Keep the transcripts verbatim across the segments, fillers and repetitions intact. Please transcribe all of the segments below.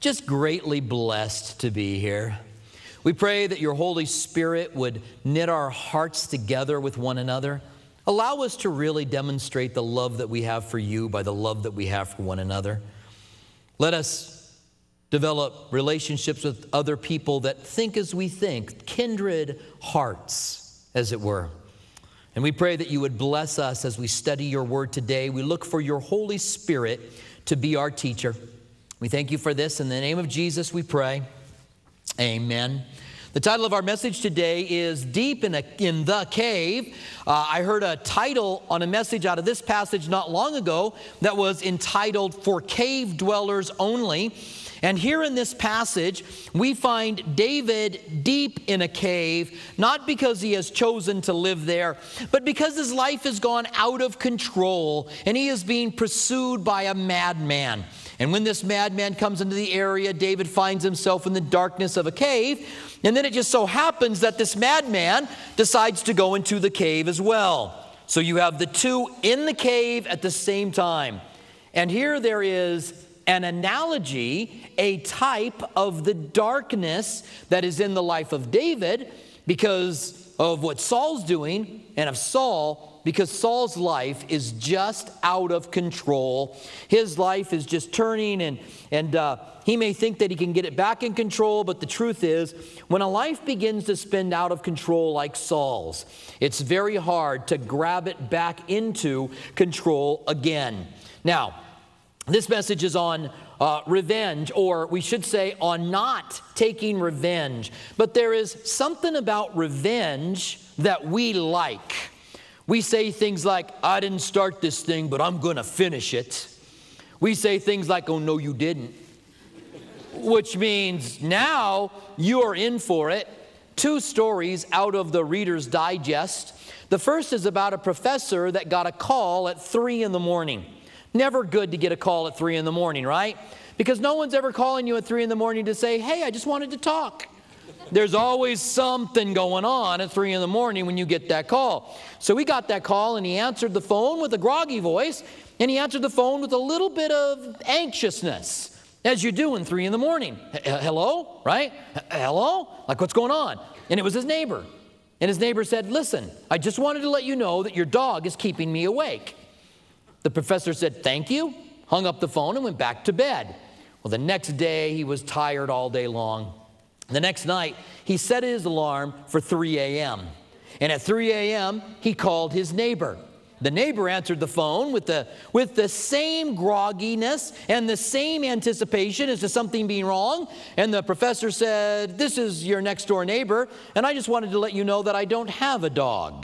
just greatly blessed to be here. We pray that your Holy Spirit would knit our hearts together with one another. Allow us to really demonstrate the love that we have for you by the love that we have for one another. Let us develop relationships with other people that think as we think, kindred hearts, as it were. And we pray that you would bless us as we study your word today. We look for your Holy Spirit to be our teacher. We thank you for this. In the name of Jesus, we pray. Amen. The title of our message today is Deep in, a, in the Cave. Uh, I heard a title on a message out of this passage not long ago that was entitled For Cave Dwellers Only. And here in this passage, we find David deep in a cave, not because he has chosen to live there, but because his life has gone out of control and he is being pursued by a madman. And when this madman comes into the area, David finds himself in the darkness of a cave. And then it just so happens that this madman decides to go into the cave as well. So you have the two in the cave at the same time. And here there is an analogy, a type of the darkness that is in the life of David because of what Saul's doing, and of Saul because Saul's life is just out of control. His life is just turning, and, and uh, he may think that he can get it back in control, but the truth is, when a life begins to spin out of control like Saul's, it's very hard to grab it back into control again. Now, this message is on uh, revenge, or we should say on not taking revenge. But there is something about revenge that we like. We say things like, I didn't start this thing, but I'm going to finish it. We say things like, oh, no, you didn't. Which means now you are in for it. Two stories out of the Reader's Digest. The first is about a professor that got a call at three in the morning. Never good to get a call at three in the morning, right? Because no one's ever calling you at three in the morning to say, hey, I just wanted to talk. There's always something going on at three in the morning when you get that call. So he got that call and he answered the phone with a groggy voice, and he answered the phone with a little bit of anxiousness, as you do in three in the morning. Hello, right? Hello? Like, what's going on? And it was his neighbor. And his neighbor said, listen, I just wanted to let you know that your dog is keeping me awake. The professor said, thank you, hung up the phone and went back to bed. Well, the next day he was tired all day long. The next night, he set his alarm for three a.m. And at three a.m., he called his neighbor. The neighbor answered the phone with the, with the same grogginess and the same anticipation as to something being wrong. And the professor said, this is your next door neighbor, and I just wanted to let you know that I don't have a dog.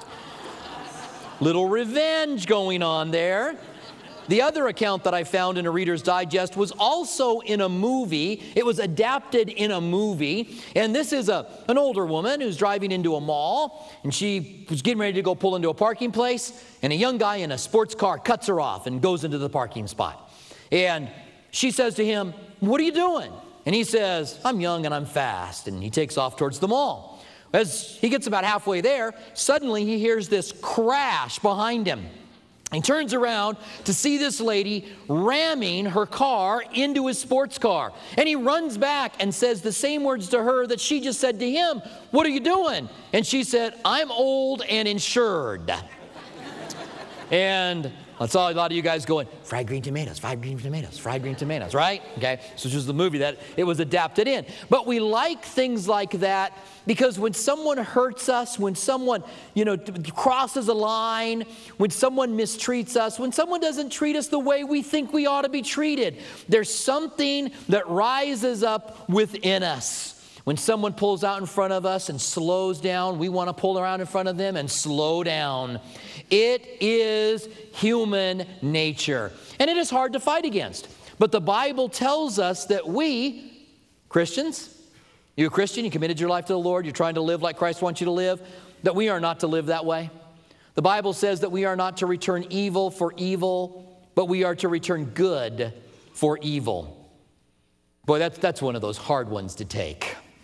Little revenge going on there. The other account that I found in a Reader's Digest was also in a movie. It was adapted in a movie. And this is a, an older woman who's driving into a mall. And she was getting ready to go pull into a parking place. And a young guy in a sports car cuts her off and goes into the parking spot. And she says to him, what are you doing? And he says, I'm young and I'm fast. And he takes off towards the mall. As he gets about halfway there, suddenly he hears this crash behind him. He turns around to see this lady ramming her car into his sports car. And he runs back and says the same words to her that she just said to him. What are you doing? And she said, I'm old and insured. And I saw a lot of you guys going, fried green tomatoes, fried green tomatoes, fried green tomatoes, right? Okay, so this was the movie that it was adapted in. But we like things like that because when someone hurts us, when someone, you know, crosses a line, when someone mistreats us, when someone doesn't treat us the way we think we ought to be treated, there's something that rises up within us. When someone pulls out in front of us and slows down, we want to pull around in front of them and slow down. It is human nature. And it is hard to fight against. But the Bible tells us that we, Christians, you're a Christian, you committed your life to the Lord, you're trying to live like Christ wants you to live, that we are not to live that way. The Bible says that we are not to return evil for evil, but we are to return good for evil. Boy, that's, that's one of those hard ones to take.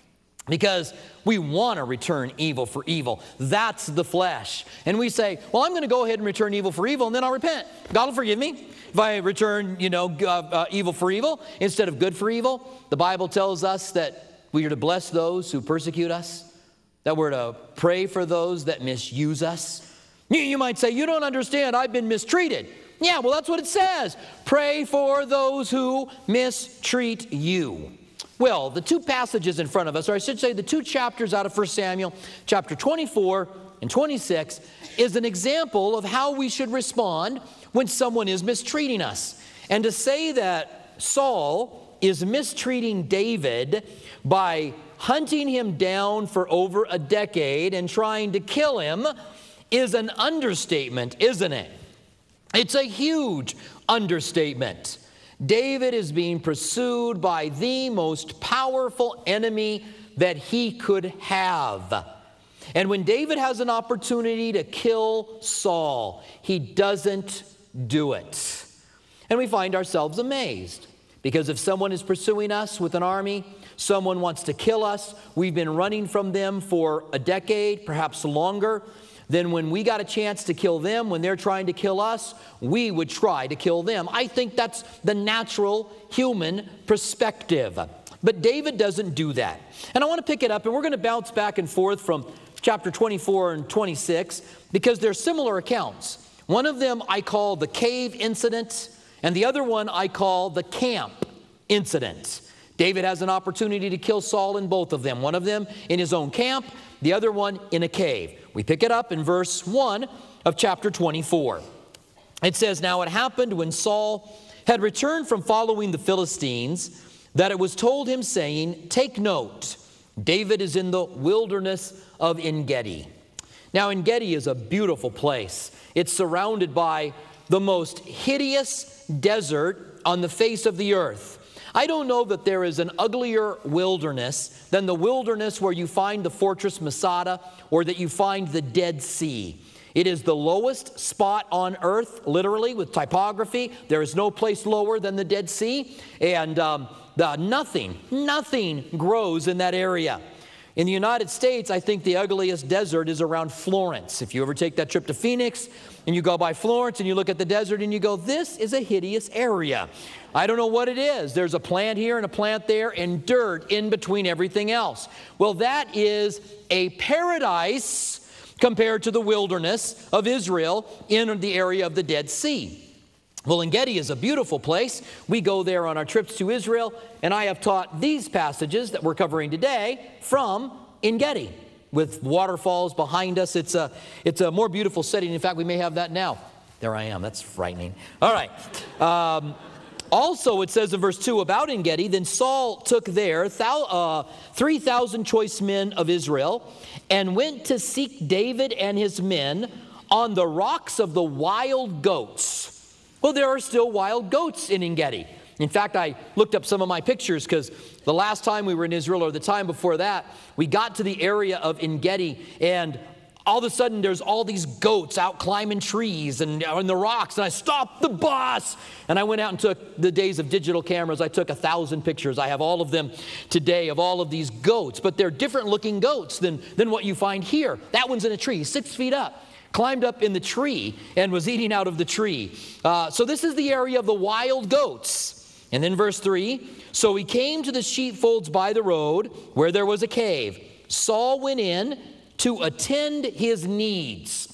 Because we want to return evil for evil. That's the flesh. And we say, well, I'm going to go ahead and return evil for evil, and then I'll repent. God will forgive me if I return, you know, uh, uh, evil for evil instead of good for evil. The Bible tells us that we are to bless those who persecute us, that we're to pray for those that misuse us. You, you might say, you don't understand, I've been mistreated. Yeah, well, that's what it says. Pray for those who mistreat you. Well, the two passages in front of us, or I should say the two chapters out of First Samuel, chapter twenty-four and twenty-six, is an example of how we should respond when someone is mistreating us. And to say that Saul is mistreating David by hunting him down for over a decade and trying to kill him is an understatement, isn't it? It's a huge understatement. David is being pursued by the most powerful enemy that he could have. And when David has an opportunity to kill Saul, he doesn't do it. And we find ourselves amazed, because if someone is pursuing us with an army, someone wants to kill us, we've been running from them for a decade, perhaps longer, then when we got a chance to kill them, when they're trying to kill us, we would try to kill them. I think that's the natural human perspective. But David doesn't do that. And I want to pick it up, and we're going to bounce back and forth from chapter twenty-four and twenty-six, because they're similar accounts. One of them I call the cave incident, and the other one I call the camp incident. David has an opportunity to kill Saul in both of them. One of them in his own camp, the other one in a cave. We pick it up in verse one of chapter twenty-four. It says, "Now it happened when Saul had returned from following the Philistines, that it was told him, saying, 'Take note, David is in the wilderness of En-Gedi.'" Now, En-Gedi is a beautiful place. It's surrounded by the most hideous desert on the face of the earth. I don't know that there is an uglier wilderness than the wilderness where you find the fortress Masada, or that you find the Dead Sea. It is the lowest spot on earth, literally, with topography. There is no place lower than the Dead Sea. And um, the, nothing, nothing grows in that area. In the United States, I think the ugliest desert is around Florence. If you ever take that trip to Phoenix and you go by Florence and you look at the desert and you go, this is a hideous area. I don't know what it is. There's a plant here and a plant there and dirt in between everything else. Well, that is a paradise compared to the wilderness of Israel in the area of the Dead Sea. Well, En-Gedi is a beautiful place. We go there on our trips to Israel, and I have taught these passages that we're covering today from En-Gedi, with waterfalls behind us. It's a, it's a more beautiful setting. In fact, we may have that now. There I am. That's frightening. All right. Um, also, it says in verse two about En-Gedi, "Then Saul took there thou, uh, three thousand choice men of Israel, and went to seek David and his men on the rocks of the wild goats." Well, there are still wild goats in En-Gedi. In fact, I looked up some of my pictures, because the last time we were in Israel, or the time before that, we got to the area of En-Gedi, and all of a sudden there's all these goats out climbing trees and on the rocks, and I stopped the bus, and I went out and took, the days of digital cameras, I took a thousand pictures. I have all of them today of all of these goats, but they're different looking goats than, than what you find here. That one's in a tree, six feet up. Climbed up in the tree and was eating out of the tree. Uh, so this is the area of the wild goats. And then verse three, "So he came to the sheepfolds by the road where there was a cave. Saul went in to attend his needs."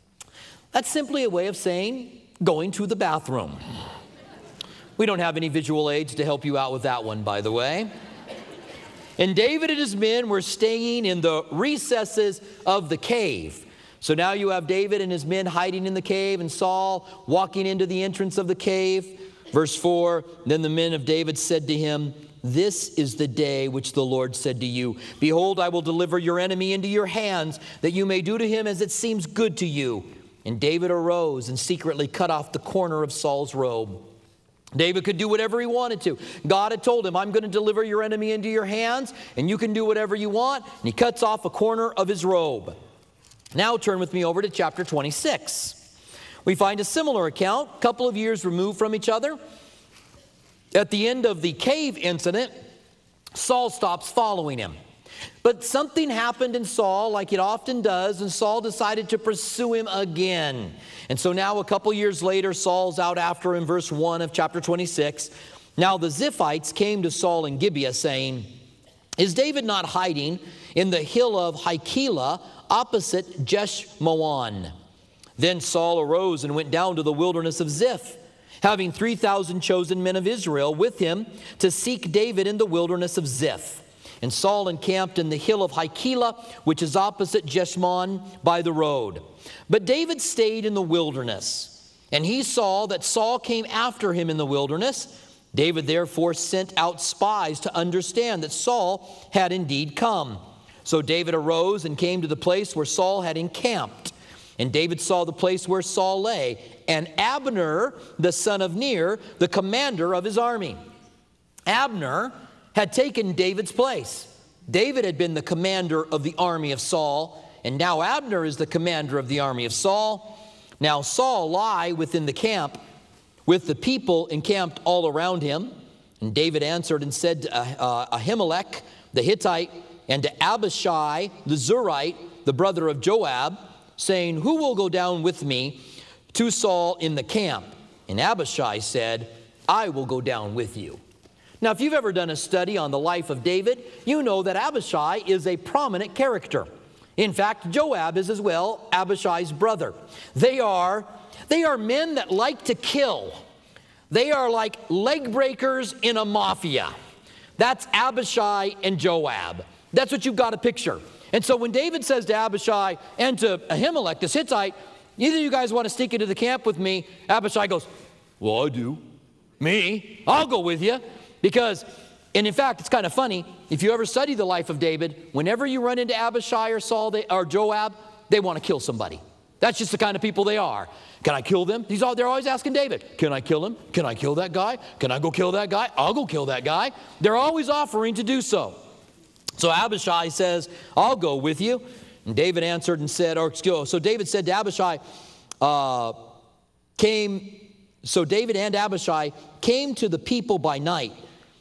That's simply a way of saying going to the bathroom. We don't have any visual aids to help you out with that one, by the way. "And David and his men were staying in the recesses of the cave." So now you have David and his men hiding in the cave, and Saul walking into the entrance of the cave. Verse four, "Then the men of David said to him, 'This is the day which the Lord said to you, Behold, I will deliver your enemy into your hands, that you may do to him as it seems good to you.' And David arose and secretly cut off the corner of Saul's robe." David could do whatever he wanted to. God had told him, "I'm going to deliver your enemy into your hands, and you can do whatever you want." And he cuts off a corner of his robe. Now turn with me over to chapter twenty-six. We find a similar account, a couple of years removed from each other. At the end of the cave incident, Saul stops following him. But something happened in Saul, like it often does, and Saul decided to pursue him again. And so now a couple years later, Saul's out after him, verse one of chapter twenty-six. Now the Ziphites came to Saul in Gibeah, saying, "Is David not hiding in the hill of Hachilah, opposite Jeshmoan?" Then Saul arose and went down to the wilderness of Ziph, having three thousand chosen men of Israel with him to seek David in the wilderness of Ziph. And Saul encamped in the hill of Hachilah, which is opposite Jeshmoan by the road. But David stayed in the wilderness, and he saw that Saul came after him in the wilderness. David therefore sent out spies to understand that Saul had indeed come. So David arose and came to the place where Saul had encamped. And David saw the place where Saul lay, and Abner, the son of Ner, the commander of his army. Abner had taken David's place. David had been the commander of the army of Saul, and now Abner is the commander of the army of Saul. Now Saul lay within the camp, with the people encamped all around him. And David answered and said to uh, Ahimelech the Hittite, and to Abishai the Zerite, the brother of Joab, saying, "Who will go down with me to Saul in the camp?" And Abishai said, "I will go down with you." Now, if you've ever done a study on the life of David, you know that Abishai is a prominent character. In fact, Joab is as well, Abishai's brother. They are, they are men that like to kill. They are like leg breakers in a mafia. That's Abishai and Joab. That's what you've got to picture. And so when David says to Abishai and to Ahimelech, this Hittite, "Either of you guys want to sneak into the camp with me?" Abishai goes, "Well, I do." "Me? I'll go with you." Because, and in fact, it's kind of funny, if you ever study the life of David, whenever you run into Abishai or Saul they, or Joab, they want to kill somebody. That's just the kind of people they are. "Can I kill them?" He's all, they're always asking David, "Can I kill him? Can I kill that guy? Can I go kill that guy? I'll go kill that guy." They're always offering to do so. So Abishai says, "I'll go with you." And David answered and said, or excuse, so David said to Abishai, uh, came, so David and Abishai came to the people by night.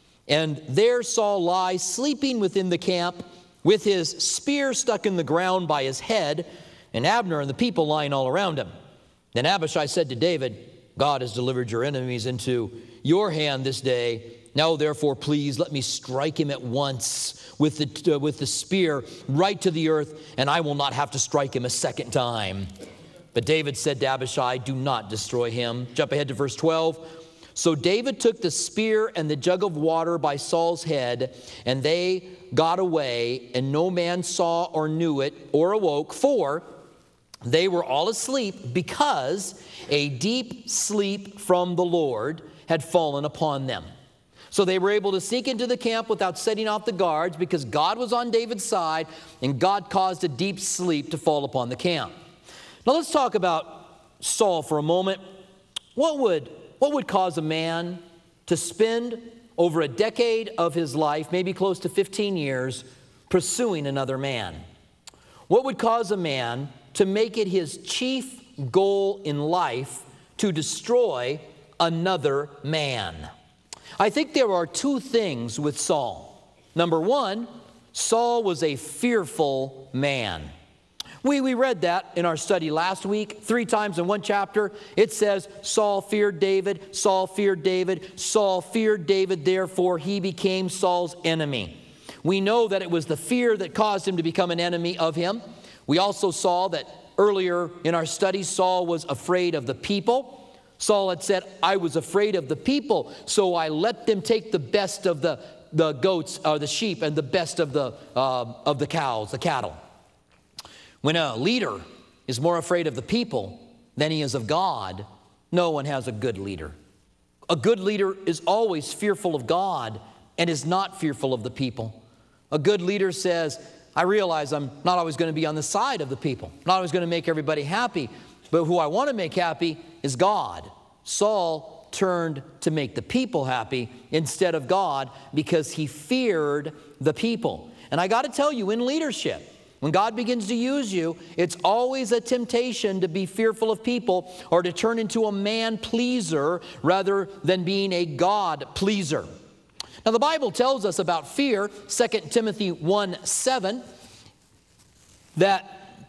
And there Saul lies sleeping within the camp with his spear stuck in the ground by his head, and Abner and the people lying all around him. Then Abishai said to David, "God has delivered your enemies into your hand this day. Now therefore, please let me strike him at once with the, uh, with the spear right to the earth, and I will not have to strike him a second time." But David said to Abishai, "Do not destroy him." Jump ahead to verse twelve. So David took the spear and the jug of water by Saul's head, and they got away, and no man saw or knew it or awoke, for they were all asleep, because a deep sleep from the Lord had fallen upon them. So they were able to sneak into the camp without setting off the guards, because God was on David's side, and God caused a deep sleep to fall upon the camp. Now let's talk about Saul for a moment. What would What would cause a man to spend over a decade of his life, maybe close to fifteen years, pursuing another man? What would cause a man to make it his chief goal in life to destroy another man? I think there are two things with Saul. Number one, Saul was a fearful man. We, we read that in our study last week, three times in one chapter. It says, Saul feared David, Saul feared David, Saul feared David, therefore he became Saul's enemy. We know that it was the fear that caused him to become an enemy of him. We also saw that earlier in our study, Saul was afraid of the people. Saul had said, "I was afraid of the people, so I let them take the best of the, the goats or the sheep and the best of the, uh, of the cows, the cattle." When a leader is more afraid of the people than he is of God, no one has a good leader. A good leader is always fearful of God and is not fearful of the people. A good leader says, "I realize I'm not always going to be on the side of the people, not always going to make everybody happy, but who I want to make happy is God." Saul turned to make the people happy instead of God because he feared the people. And I got to tell you, in leadership, when God begins to use you, it's always a temptation to be fearful of people or to turn into a man pleaser rather than being a God pleaser. Now the Bible tells us about fear, Second Timothy one seven, that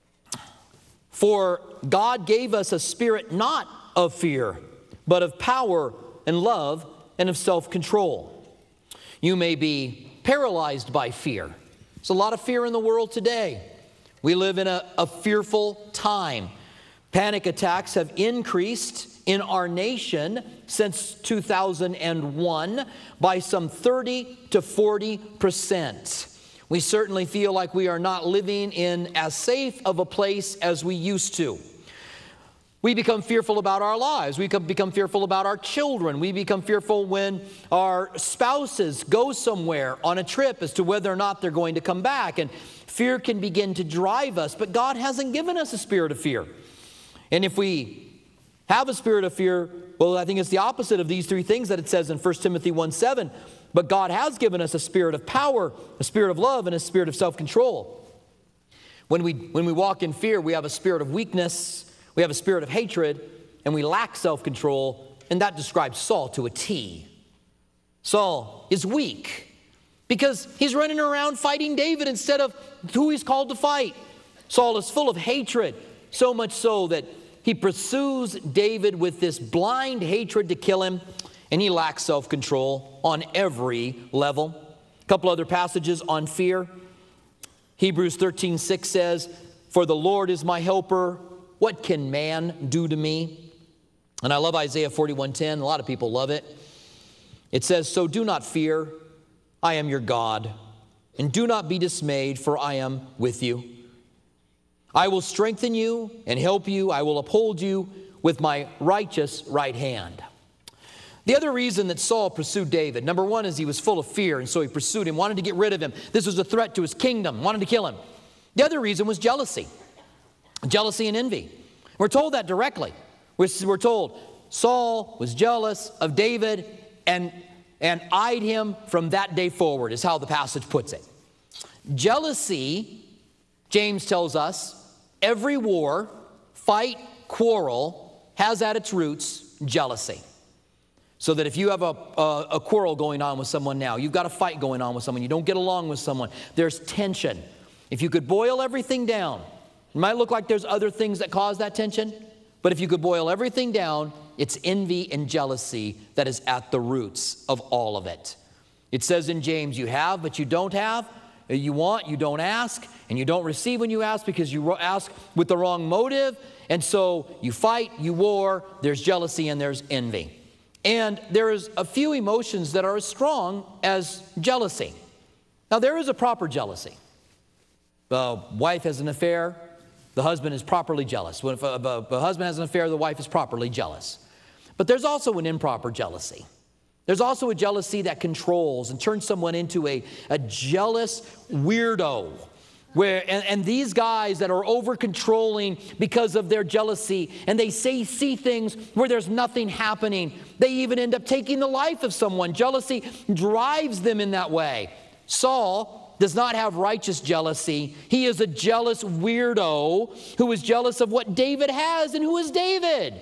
for God gave us a spirit not of fear, but of power and love and of self-control. You may be paralyzed by fear. There's a lot of fear in the world today. We live in a, a fearful time. Panic attacks have increased in our nation since two thousand one by some thirty to forty percent. We certainly feel like we are not living in as safe of a place as we used to. We become fearful about our lives. We become fearful about our children. We become fearful when our spouses go somewhere on a trip as to whether or not they're going to come back. And fear can begin to drive us, but God hasn't given us a spirit of fear. And if we have a spirit of fear, well, I think it's the opposite of these three things that it says in First Timothy one seven. But God has given us a spirit of power, a spirit of love, and a spirit of self-control. When we, when we walk in fear, we have a spirit of weakness, we have a spirit of hatred, and we lack self-control, and that describes Saul to a T. Saul is weak because he's running around fighting David instead of who he's called to fight. Saul is full of hatred, so much so that he pursues David with this blind hatred to kill him, and he lacks self-control on every level. A couple other passages on fear. Hebrews thirteen six says, "For the Lord is my helper. What can man do to me?" And I love Isaiah forty-one ten. A lot of people love it. It says, "So do not fear. I am your God. And do not be dismayed, for I am with you. I will strengthen you and help you. I will uphold you with my righteous right hand." The other reason that Saul pursued David, number one, is he was full of fear, and so he pursued him, wanted to get rid of him. This was a threat to his kingdom, wanted to kill him. The other reason was jealousy. Jealousy and envy. We're told that directly. We're, we're told Saul was jealous of David and, and eyed him from that day forward, is how the passage puts it. Jealousy, James tells us, every war, fight, quarrel, has at its roots jealousy. So that if you have a, a, a quarrel going on with someone now, you've got a fight going on with someone, you don't get along with someone, there's tension. If you could boil everything down, it might look like there's other things that cause that tension, but if you could boil everything down, it's envy and jealousy that is at the roots of all of it. It says in James, you have, but you don't have. You want, you don't ask, and you don't receive when you ask because you ask with the wrong motive. And so you fight, you war, there's jealousy and there's envy. And there is a few emotions that are as strong as jealousy. Now, there is a proper jealousy. The wife has an affair, the husband is properly jealous. When if a, a, a husband has an affair, the wife is properly jealous. But there's also an improper jealousy. There's also a jealousy that controls and turns someone into a, a jealous weirdo. Where, and, and these guys that are over-controlling because of their jealousy, and they say, see things where there's nothing happening. They even end up taking the life of someone. Jealousy drives them in that way. Saul does not have righteous jealousy. He is a jealous weirdo who is jealous of what David has. And who is David?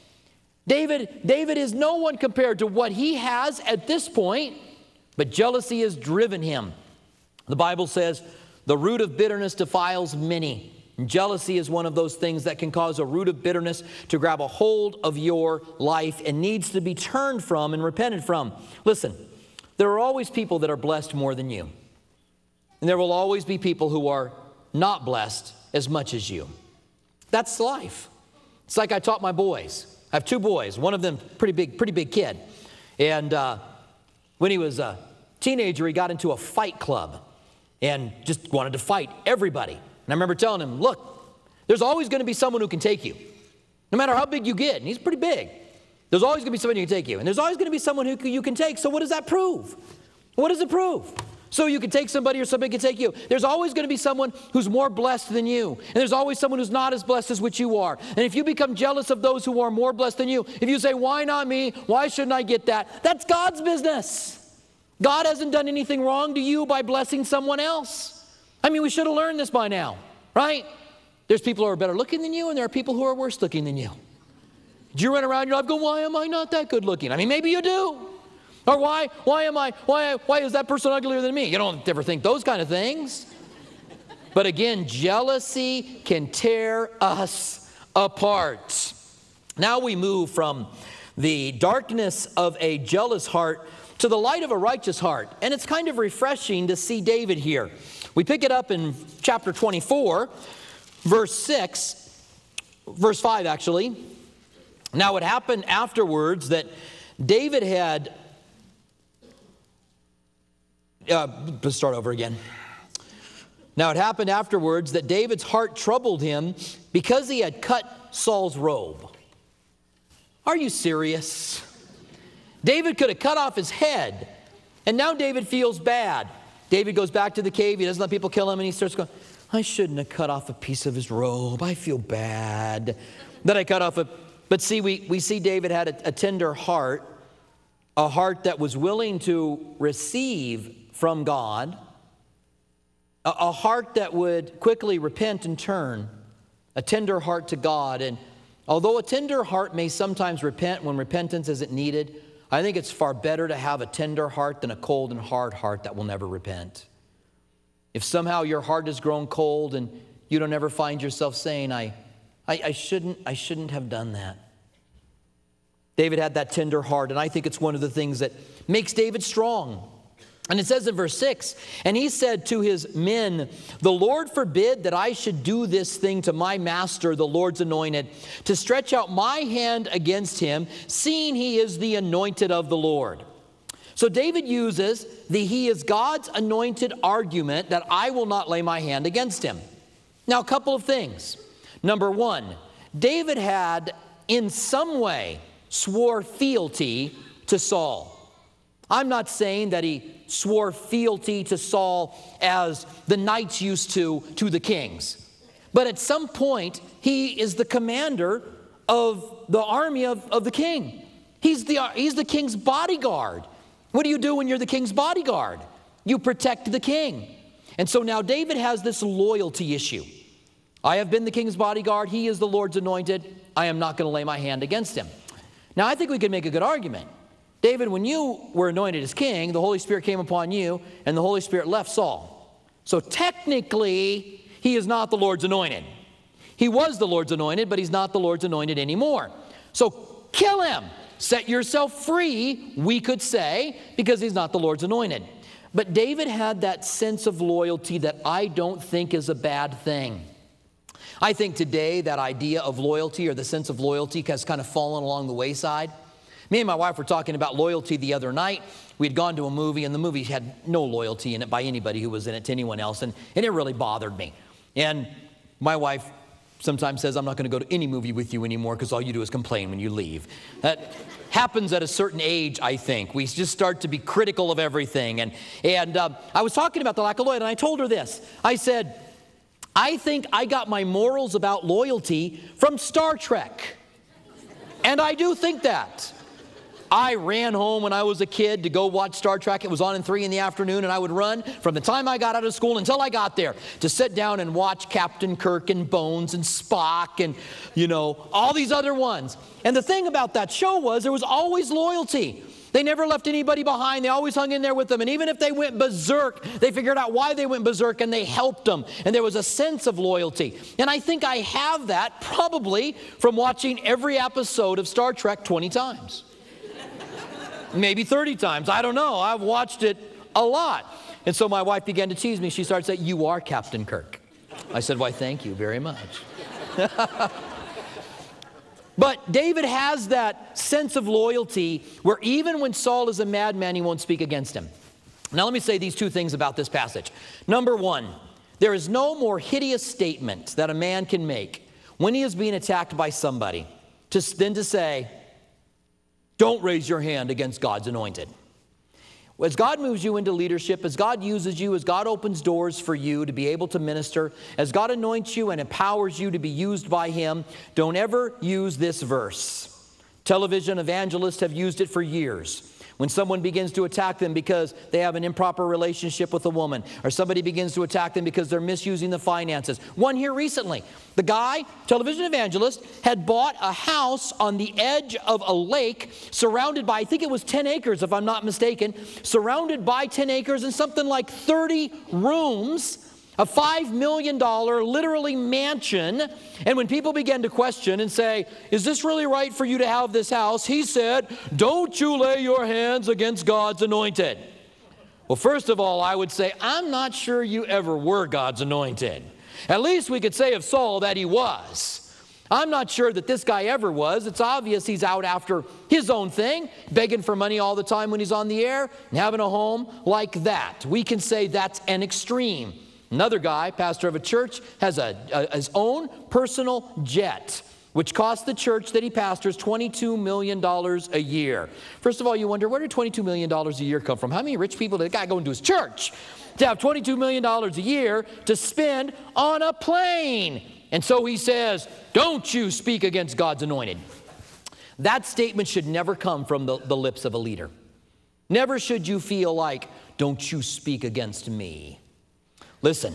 David, David is no one compared to what he has at this point, but jealousy has driven him. The Bible says, the root of bitterness defiles many. And jealousy is one of those things that can cause a root of bitterness to grab a hold of your life and needs to be turned from and repented from. Listen, there are always people that are blessed more than you. And there will always be people who are not blessed as much as you. That's life. It's like I taught my boys. I have two boys. One of them, pretty big, pretty big kid. And uh, when he was a teenager, he got into a fight club and just wanted to fight everybody. And I remember telling him, look, there's always going to be someone who can take you. No matter how big you get, and he's pretty big, there's always going to be someone who can take you. And there's always going to be someone who you can take. So what does that prove? What does it prove? So you can take somebody or somebody can take you. There's always going to be someone who's more blessed than you. And there's always someone who's not as blessed as what you are. And if you become jealous of those who are more blessed than you, if you say, why not me? Why shouldn't I get that? That's God's business. God hasn't done anything wrong to you by blessing someone else. I mean, we should have learned this by now, right? There's people who are better looking than you, and there are people who are worse looking than you. Do you run around your life going, why am I not that good looking? I mean, maybe you do. Or why, why am I, why, why is that person uglier than me? You don't ever think those kind of things. But again, jealousy can tear us apart. Now we move from the darkness of a jealous heart to the light of a righteous heart. And it's kind of refreshing to see David here. We pick it up in chapter twenty-four, verse six, verse five actually. Now it happened afterwards that David had, uh, let's start over again. Now it happened afterwards that David's heart troubled him because he had cut Saul's robe. Are you serious? David could have cut off his head, and now David feels bad. David goes back to the cave. He doesn't let people kill him, and he starts going, I shouldn't have cut off a piece of his robe. I feel bad that I cut off a... But see, we, we see David had a, a tender heart, a heart that was willing to receive from God, a, a heart that would quickly repent and turn, a tender heart to God. And although a tender heart may sometimes repent when repentance isn't needed, I think it's far better to have a tender heart than a cold and hard heart that will never repent. If somehow your heart has grown cold and you don't ever find yourself saying, I, I, I shouldn't, I shouldn't have done that. David had that tender heart, and I think it's one of the things that makes David strong. And it says in verse six, and he said to his men, the Lord forbid that I should do this thing to my master, the Lord's anointed, to stretch out my hand against him, seeing he is the anointed of the Lord. So David uses the he is God's anointed argument that I will not lay my hand against him. Now, a couple of things. Number one, David had in some way swore fealty to Saul. I'm not saying that he swore fealty to Saul as the knights used to to the kings. But at some point, he is the commander of the army of, of the king. He's the, he's the king's bodyguard. What do you do when you're the king's bodyguard? You protect the king. And so now David has this loyalty issue. I have been the king's bodyguard. He is the Lord's anointed. I am not going to lay my hand against him. Now, I think we could make a good argument. David, when you were anointed as king, the Holy Spirit came upon you, and the Holy Spirit left Saul. So technically, he is not the Lord's anointed. He was the Lord's anointed, but he's not the Lord's anointed anymore. So kill him. Set yourself free, we could say, because he's not the Lord's anointed. But David had that sense of loyalty that I don't think is a bad thing. I think today that idea of loyalty or the sense of loyalty has kind of fallen along the wayside. Me and my wife were talking about loyalty the other night. We'd gone to a movie, and the movie had no loyalty in it by anybody who was in it to anyone else, and, and it really bothered me. And my wife sometimes says, I'm not going to go to any movie with you anymore because all you do is complain when you leave. That happens at a certain age, I think. We just start to be critical of everything. And, and uh, I was talking about the lack of loyalty, and I told her this. I said, I think I got my morals about loyalty from Star Trek. And I do think that. I ran home when I was a kid to go watch Star Trek. It was on at three in the afternoon, and I would run from the time I got out of school until I got there to sit down and watch Captain Kirk and Bones and Spock and, you know, all these other ones. And the thing about that show was there was always loyalty. They never left anybody behind. They always hung in there with them. And even if they went berserk, they figured out why they went berserk, and they helped them. And there was a sense of loyalty. And I think I have that probably from watching every episode of Star Trek twenty times. Maybe thirty times. I don't know. I've watched it a lot. And so my wife began to tease me. She started saying, you are Captain Kirk. I said, why, thank you very much. But David has that sense of loyalty where even when Saul is a madman, he won't speak against him. Now let me say these two things about this passage. Number one, there is no more hideous statement that a man can make when he is being attacked by somebody to, than to say, don't raise your hand against God's anointed. As God moves you into leadership, as God uses you, as God opens doors for you to be able to minister, as God anoints you and empowers you to be used by Him, don't ever use this verse. Television evangelists have used it for years. When someone begins to attack them because they have an improper relationship with a woman, or somebody begins to attack them because they're misusing the finances. One here recently, the guy, television evangelist, had bought a house on the edge of a lake surrounded by, I think it was ten acres if I'm not mistaken, surrounded by ten acres and something like thirty rooms, a five million dollars literally mansion. And when people began to question and say, is this really right for you to have this house? He said, don't you lay your hands against God's anointed. Well, first of all, I would say, I'm not sure you ever were God's anointed. At least we could say of Saul that he was. I'm not sure that this guy ever was. It's obvious he's out after his own thing, begging for money all the time when he's on the air, and having a home like that. We can say that's an extreme. Another guy, pastor of a church, has a, a, his own personal jet, which costs the church that he pastors twenty-two million dollars a year. First of all, you wonder, where did twenty-two million dollars a year come from? How many rich people did the guy go into his church to have twenty-two million dollars a year to spend on a plane? And so he says, don't you speak against God's anointed. That statement should never come from the, the lips of a leader. Never should you feel like, don't you speak against me. Listen,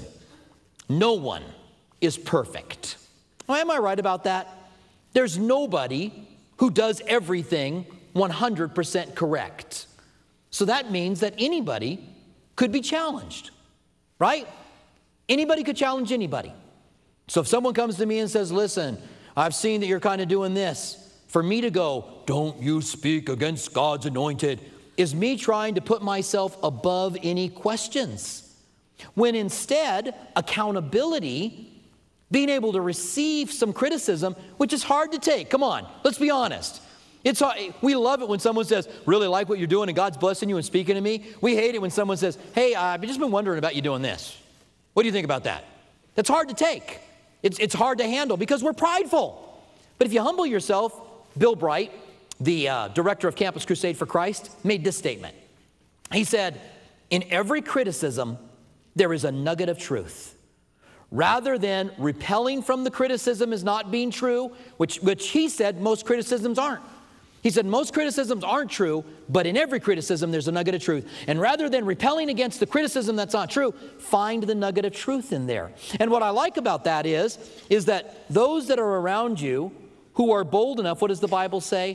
no one is perfect. Well, am I right about that? There's nobody who does everything one hundred percent correct. So that means that anybody could be challenged, right? Anybody could challenge anybody. So if someone comes to me and says, listen, I've seen that you're kind of doing this, for me to go, don't you speak against God's anointed, is me trying to put myself above any questions. When instead, accountability, being able to receive some criticism, which is hard to take. Come on, let's be honest. It's hard. We love it when someone says, really like what you're doing and God's blessing you and speaking to me. We hate it when someone says, hey, I've just been wondering about you doing this. What do you think about that? That's hard to take. It's, it's hard to handle because we're prideful. But if you humble yourself, Bill Bright, the uh, director of Campus Crusade for Christ, made this statement. He said, in every criticism, there is a nugget of truth. Rather than repelling from the criticism as not being true, which, which he said most criticisms aren't. He said most criticisms aren't true, but in every criticism there's a nugget of truth. And rather than repelling against the criticism that's not true, find the nugget of truth in there. And what I like about that is, is that those that are around you who are bold enough, what does the Bible say?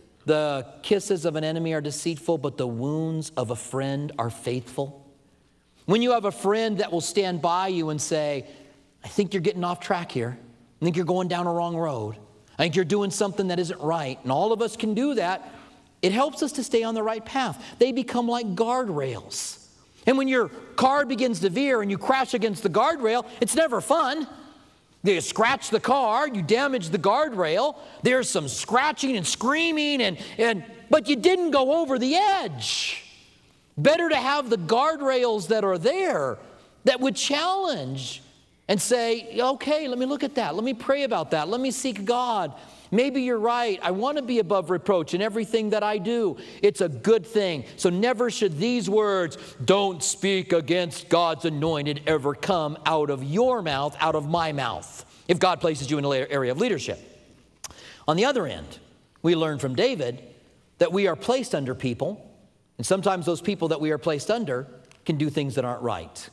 The kisses of an enemy are deceitful, but the wounds of a friend are faithful. When you have a friend that will stand by you and say, I think you're getting off track here. I think you're going down a wrong road. I think you're doing something that isn't right. And all of us can do that. It helps us to stay on the right path. They become like guardrails. And when your car begins to veer and you crash against the guardrail, it's never fun. You scratch the car, you damage the guardrail. There's some scratching and screaming, and, and but you didn't go over the edge. Better to have the guardrails that are there that would challenge and say, okay, let me look at that. Let me pray about that. Let me seek God. Maybe you're right. I want to be above reproach in everything that I do. It's a good thing. So never should these words, don't speak against God's anointed, ever come out of your mouth, out of my mouth, if God places you in an area of leadership. On the other end, we learn from David that we are placed under people, and sometimes those people that we are placed under can do things that aren't right.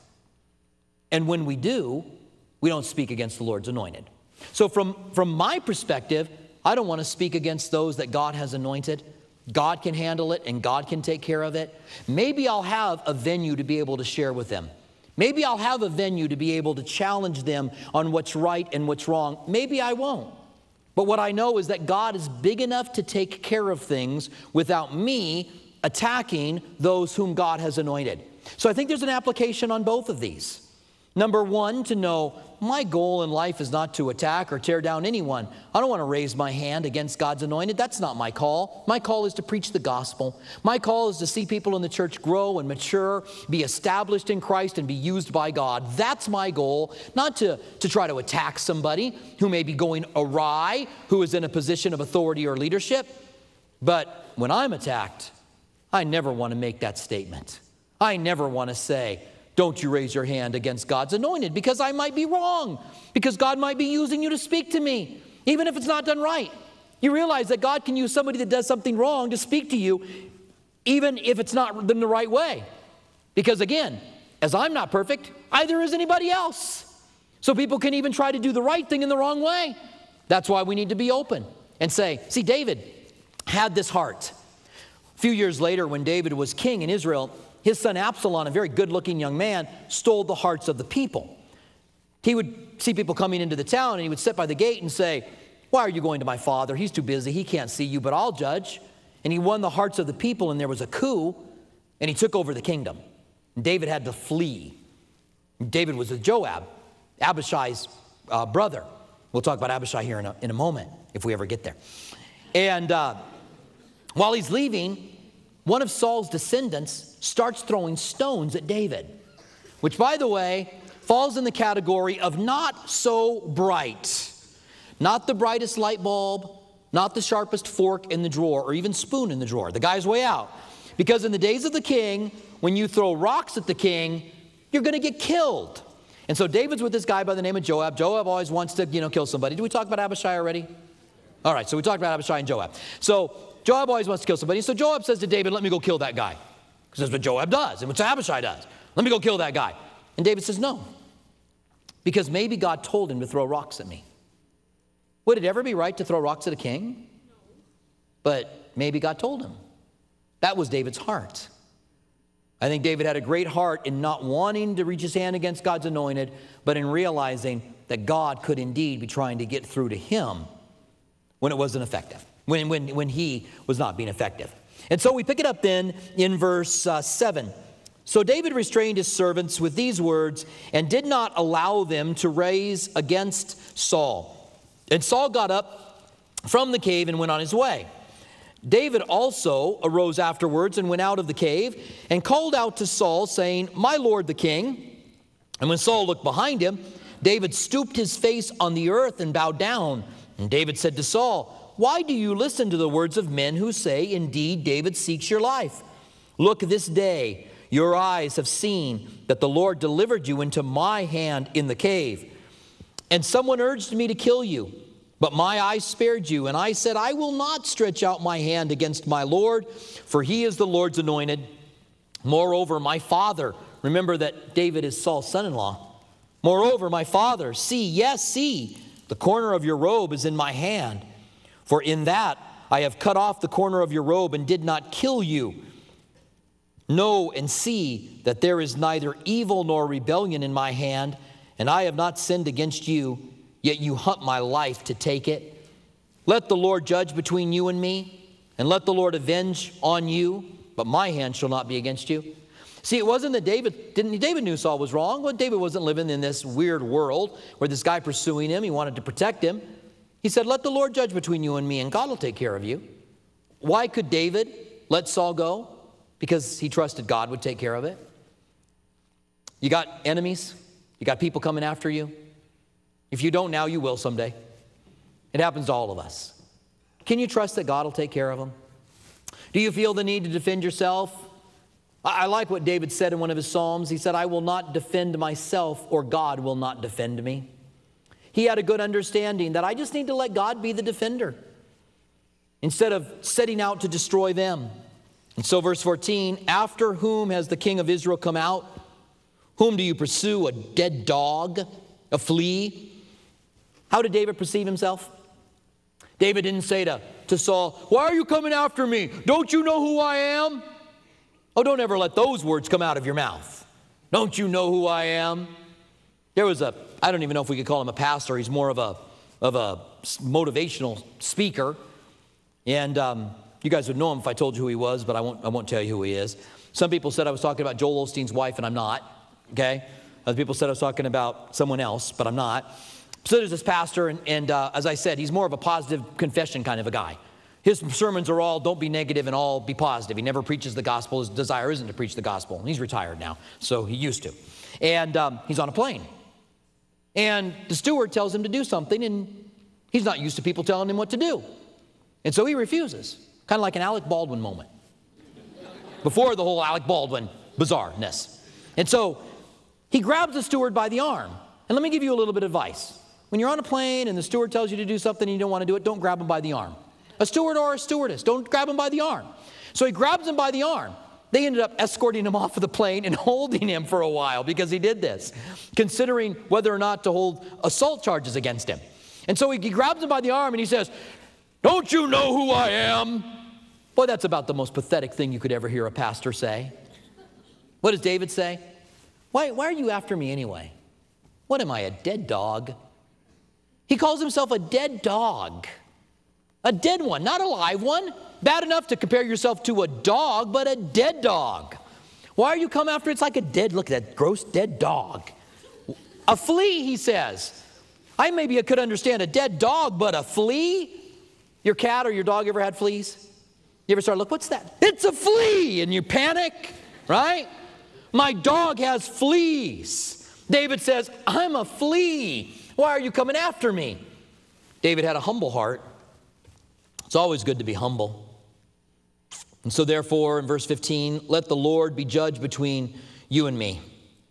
And when we do, we don't speak against the Lord's anointed. So from, from my perspective, I don't want to speak against those that God has anointed. God can handle it and God can take care of it. Maybe I'll have a venue to be able to share with them. Maybe I'll have a venue to be able to challenge them on what's right and what's wrong. Maybe I won't. But what I know is that God is big enough to take care of things without me attacking those whom God has anointed. So I think there's an application on both of these. Number one, to know my goal in life is not to attack or tear down anyone. I don't want to raise my hand against God's anointed. That's not my call. My call is to preach the gospel. My call is to see people in the church grow and mature, be established in Christ, and be used by God. That's my goal, not to, to try to attack somebody who may be going awry, who is in a position of authority or leadership. But when I'm attacked, I never want to make that statement. I never want to say, don't you raise your hand against God's anointed, because I might be wrong, because God might be using you to speak to me, even if it's not done right. You realize that God can use somebody that does something wrong to speak to you, even if it's not in the right way. Because again, as I'm not perfect, either is anybody else. So people can even try to do the right thing in the wrong way. That's why we need to be open and say, see, David had this heart. A few years later, when David was king in Israel, his son Absalom, a very good-looking young man, stole the hearts of the people. He would see people coming into the town, and he would sit by the gate and say, why are you going to my father? He's too busy. He can't see you, but I'll judge. And he won the hearts of the people, and there was a coup, and he took over the kingdom. And David had to flee. David was with Joab, Abishai's uh, brother. We'll talk about Abishai here in a, in a moment, if we ever get there. And uh, while he's leaving, one of Saul's descendants starts throwing stones at David, which, by the way, falls in the category of not so bright. Not the brightest light bulb, not the sharpest fork in the drawer, or even spoon in the drawer. The guy's way out. Because in the days of the king, when you throw rocks at the king, you're going to get killed. And so David's with this guy by the name of Joab. Joab always wants to, you know, kill somebody. Did we talk about Abishai already? All right, so we talked about Abishai and Joab. So Joab always wants to kill somebody. So Joab says to David, let me go kill that guy. Because that's what Joab does and what Abishai does. Let me go kill that guy. And David says, no. Because maybe God told him to throw rocks at me. Would it ever be right to throw rocks at a king? But maybe God told him. That was David's heart. I think David had a great heart in not wanting to reach his hand against God's anointed, but in realizing that God could indeed be trying to get through to him when it wasn't effective, when, when, when he was not being effective. And so we pick it up then in verse uh, seven. So David restrained his servants with these words and did not allow them to raise against Saul. And Saul got up from the cave and went on his way. David also arose afterwards and went out of the cave and called out to Saul, saying, my lord the king. And when Saul looked behind him, David stooped his face on the earth and bowed down. And David said to Saul, why do you listen to the words of men who say, indeed, David seeks your life? Look, this day your eyes have seen that the Lord delivered you into my hand in the cave. And someone urged me to kill you, but my eyes spared you. And I said, I will not stretch out my hand against my Lord, for he is the Lord's anointed. Moreover, my father, remember that David is Saul's son-in-law. Moreover, my father, see, yes, see, the corner of your robe is in my hand. For in that I have cut off the corner of your robe and did not kill you. Know and see that there is neither evil nor rebellion in my hand, and I have not sinned against you, yet you hunt my life to take it. Let the Lord judge between you and me, and let the Lord avenge on you, but my hand shall not be against you. See, it wasn't that David, didn't David knew Saul was wrong. Well, David wasn't living in this weird world where this guy pursuing him, he wanted to protect him. He said, let the Lord judge between you and me, and God will take care of you. Why could David let Saul go? Because he trusted God would take care of it. You got enemies. You got people coming after you. If you don't now, you will someday. It happens to all of us. Can you trust that God will take care of them? Do you feel the need to defend yourself? I like what David said in one of his Psalms. He said, I will not defend myself, or God will not defend me. He had a good understanding that I just need to let God be the defender instead of setting out to destroy them. And so verse fourteen, after whom has the king of Israel come out? Whom do you pursue? A dead dog? A flea? How did David perceive himself? David didn't say to, to Saul, why are you coming after me? Don't you know who I am? Oh, don't ever let those words come out of your mouth. Don't you know who I am? There was a, I don't even know if we could call him a pastor. He's more of a, of a motivational speaker. And um, you guys would know him if I told you who he was, but I won't, I won't tell you who he is. Some people said I was talking about Joel Osteen's wife, and I'm not, okay? Other people said I was talking about someone else, but I'm not. So there's this pastor, and, and uh, as I said, he's more of a positive confession kind of a guy. His sermons are all, don't be negative and all be positive. He never preaches the gospel. His desire isn't to preach the gospel. He's retired now, so he used to. And um, he's on a plane. And the steward tells him to do something, and he's not used to people telling him what to do. And so he refuses, kind of like an Alec Baldwin moment. Before the whole Alec Baldwin bizarreness. And so he grabs the steward by the arm. And let me give you a little bit of advice. When you're on a plane and the steward tells you to do something and you don't want to do it, don't grab him by the arm. A steward or a stewardess, don't grab him by the arm. So he grabs him by the arm. They ended up escorting him off of the plane and holding him for a while because he did this, considering whether or not to hold assault charges against him. And so he, he grabs him by the arm and he says, "Don't you know who I am?" Boy, that's about the most pathetic thing you could ever hear a pastor say. What does David say? Why, why are you after me anyway? What am I, a dead dog? He calls himself a dead dog. A dead one, not a live one. Bad enough to compare yourself to a dog, but a dead dog. Why are you come after? It's like a dead, look at that gross dead dog. A flea, he says. I maybe could understand a dead dog, but a flea? Your cat or your dog ever had fleas? You ever start, look, what's that? It's a flea, and you panic, right? My dog has fleas. David says, I'm a flea. Why are you coming after me? David had a humble heart. It's always good to be humble. And so therefore, in verse fifteen, let the Lord be judge between you and me.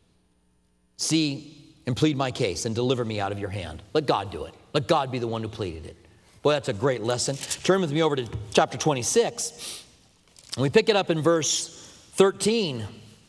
See and plead my case and deliver me out of your hand. Let God do it. Let God be the one who pleaded it. Boy, that's a great lesson. Turn with me over to chapter twenty-six. And we pick it up in verse thirteen.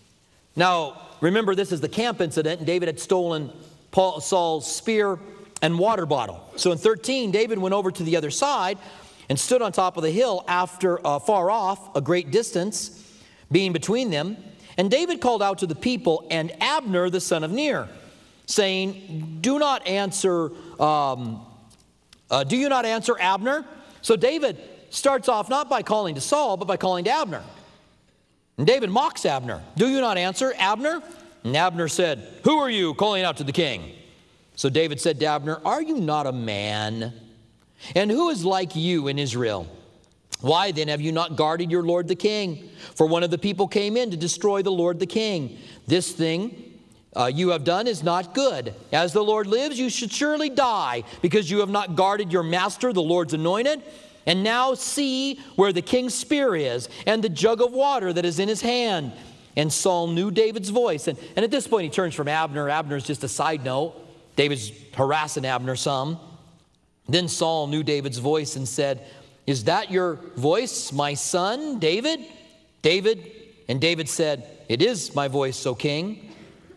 Now, remember, this is the camp incident, and David had stolen Paul, Saul's spear and water bottle. So in thirteen, David went over to the other side and stood on top of the hill after uh, far off, a great distance being between them. And David called out to the people and Abner, the son of Ner, saying, do not answer, um, uh, do you not answer Abner? So David starts off not by calling to Saul, but by calling to Abner. And David mocks Abner. Do you not answer Abner? And Abner said, who are you calling out to the king? So David said to Abner, are you not a man? And who is like you in Israel? Why then have you not guarded your lord the king? For one of the people came in to destroy the lord the king. This thing uh, you have done is not good. As the Lord lives, you should surely die, because you have not guarded your master, the Lord's anointed. And now see where the king's spear is, and the jug of water that is in his hand. And Saul knew David's voice. And, and at this point, he turns from Abner. Abner's just a side note. David's harassing Abner some. Then Saul knew David's voice and said, is that your voice, my son, David? David? And David said, it is my voice, O king.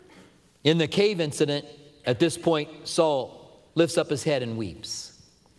In the cave incident, at this point, Saul lifts up his head and weeps.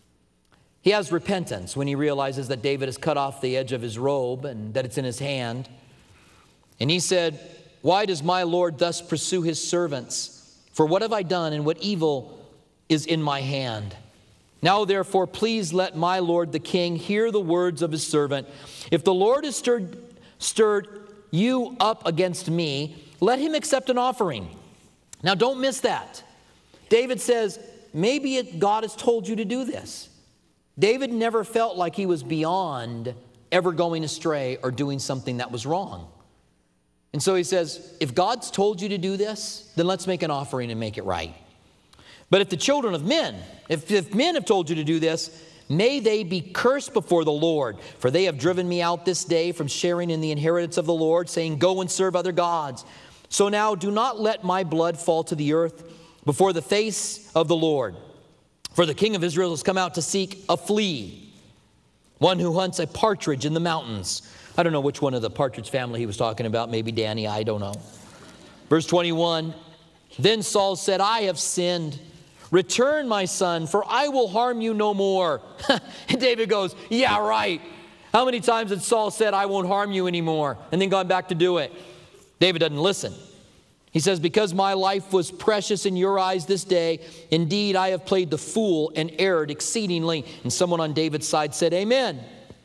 He has repentance when he realizes that David has cut off the edge of his robe and that it's in his hand. And he said, why does my Lord thus pursue his servants? For what have I done, and what evil is in my hand? Now, therefore, please let my lord the king hear the words of his servant. If the Lord has stirred, stirred you up against me, let him accept an offering. Now, don't miss that. David says, maybe it, God has told you to do this. David never felt like he was beyond ever going astray or doing something that was wrong. And so he says, if God's told you to do this, then let's make an offering and make it right. But if the children of men, if, if men have told you to do this, may they be cursed before the Lord. For they have driven me out this day from sharing in the inheritance of the Lord, saying, go and serve other gods. So now do not let my blood fall to the earth before the face of the Lord. For the king of Israel has come out to seek a flea, one who hunts a partridge in the mountains. I don't know which one of the partridge family he was talking about. Maybe Danny, I don't know. Verse twenty-one, then Saul said, I have sinned. Return, my son, for I will harm you no more. And David goes, yeah, right. How many times had Saul said, I won't harm you anymore, and then gone back to do it? David doesn't listen. He says, because my life was precious in your eyes this day, indeed I have played the fool and erred exceedingly. And someone on David's side said, amen.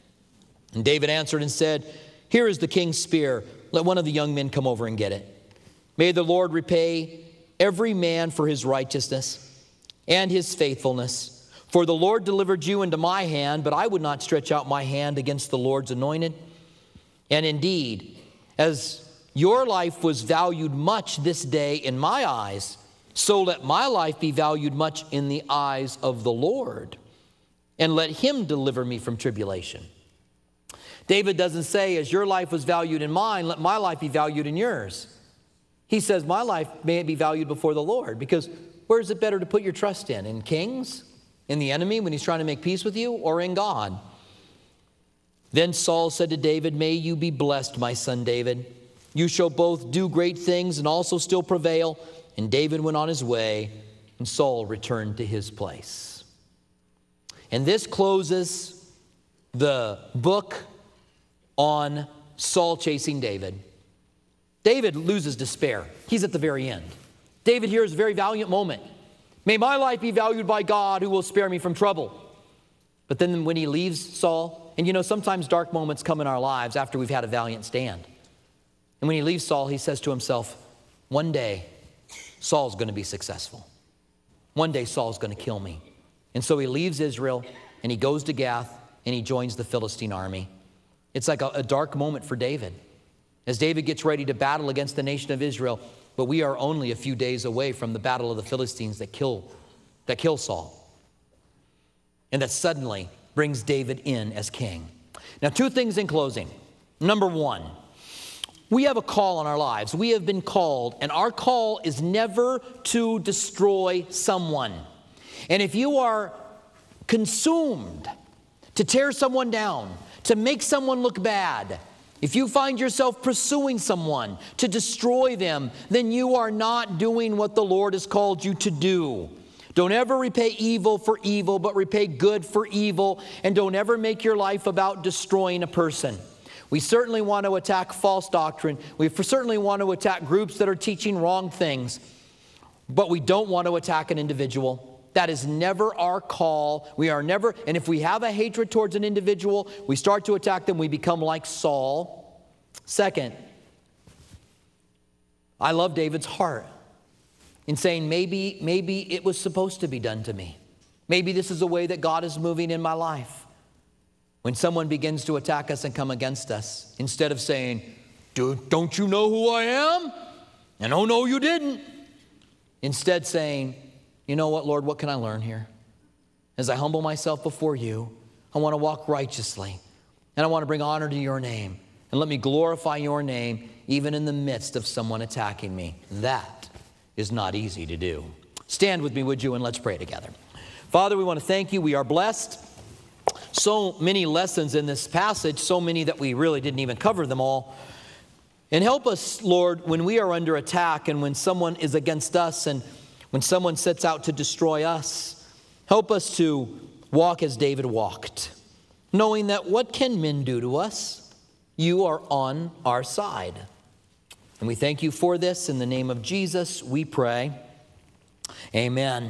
And David answered and said, here is the king's spear. Let one of the young men come over and get it. May the Lord repay every man for his righteousness and his faithfulness. For the Lord delivered you into my hand, but I would not stretch out my hand against the Lord's anointed. And indeed, as your life was valued much this day in my eyes, so let my life be valued much in the eyes of the Lord, and let him deliver me from tribulation. David doesn't say, as your life was valued in mine, let my life be valued in yours. He says, my life may be valued before the Lord, because where is it better to put your trust in? In kings? In the enemy when he's trying to make peace with you? Or in God? Then Saul said to David, "May you be blessed, my son David. You shall both do great things and also still prevail." And David went on his way, and Saul returned to his place. And this closes the book on Saul chasing David. David loses despair. He's at the very end. David here is a very valiant moment. May my life be valued by God, who will spare me from trouble. But then when he leaves Saul, and you know, sometimes dark moments come in our lives after we've had a valiant stand. And when he leaves Saul, he says to himself, one day, Saul's going to be successful. One day, Saul's going to kill me. And so he leaves Israel, and he goes to Gath, and he joins the Philistine army. It's like a, a dark moment for David, as David gets ready to battle against the nation of Israel. But we are only a few days away from the battle of the Philistines that kill, that kill Saul. And that suddenly brings David in as king. Now, two things in closing. Number one, we have a call on our lives. We have been called, and our call is never to destroy someone. And if you are consumed to tear someone down, to make someone look bad, if you find yourself pursuing someone to destroy them, then you are not doing what the Lord has called you to do. Don't ever repay evil for evil, but repay good for evil. And don't ever make your life about destroying a person. We certainly want to attack false doctrine. We certainly want to attack groups that are teaching wrong things. But we don't want to attack an individual. That is never our call. We are never, and if we have a hatred towards an individual, we start to attack them, we become like Saul. Second, I love David's heart in saying, maybe, maybe it was supposed to be done to me. Maybe this is a way that God is moving in my life. When someone begins to attack us and come against us, instead of saying, Dude, don't you know who I am? And oh no, you didn't. Instead saying, you know what, Lord, what can I learn here? As I humble myself before you, I want to walk righteously. And I want to bring honor to your name. And let me glorify your name even in the midst of someone attacking me. That is not easy to do. Stand with me, would you, and let's pray together. Father, we want to thank you. We are blessed. So many lessons in this passage, so many that we really didn't even cover them all. And help us, Lord, when we are under attack and when someone is against us and when someone sets out to destroy us, help us to walk as David walked, knowing that what can men do to us? You are on our side. And we thank you for this. In the name of Jesus, we pray. Amen.